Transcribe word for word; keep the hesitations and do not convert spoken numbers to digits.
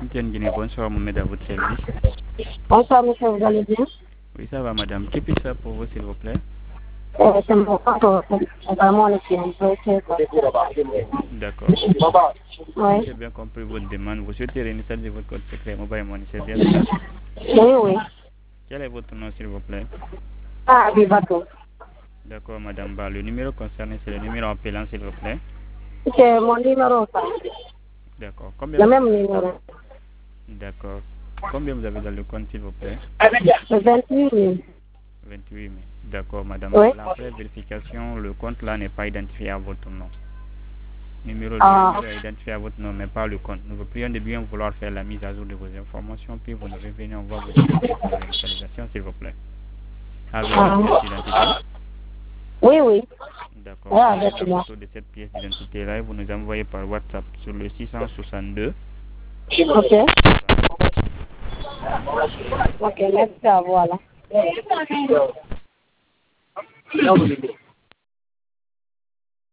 Antenne Guinée, bonsoir Mohamed à votre service. Bonsoir monsieur, vous allez bien? Oui, ça va madame. Qui puis-je faire pour vous s'il vous plaît? euh, C'est mon papa, vraiment on est un peu. D'accord. Oui. J'ai bien compris votre demande. Vous souhaitez réinitialiser votre code secret Mobile Money, c'est bien ça? Oui, oui. Quel est votre nom s'il vous plaît? Ah, Abibato. D'accord madame Ba. Le numéro concerné c'est le numéro appelant s'il vous plaît. C'est mon numéro, ça. D'accord. Combien Le vous... même numéro. D'accord. Combien vous avez dans le compte s'il vous plaît? vingt-huit mille. vingt-huit mille. D'accord madame. Oui. Après vérification, le compte là n'est pas identifié à votre nom. Numéro, Ah. le numéro est identifié à votre nom, mais pas le compte. Nous vous prions de bien vouloir faire la mise à jour de vos informations, puis vous nous revenez, on va vous expliquer pour la réinitialisation, s'il vous plaît. Avez-vous Ah. une pièce d'identité? Oui, oui. D'accord. Ouais, Prenez avec la moi. photo de cette pièce d'identité-là et vous nous envoyez par WhatsApp sur le six cent soixante-deux. Ok. Ok, merci à vous, alors.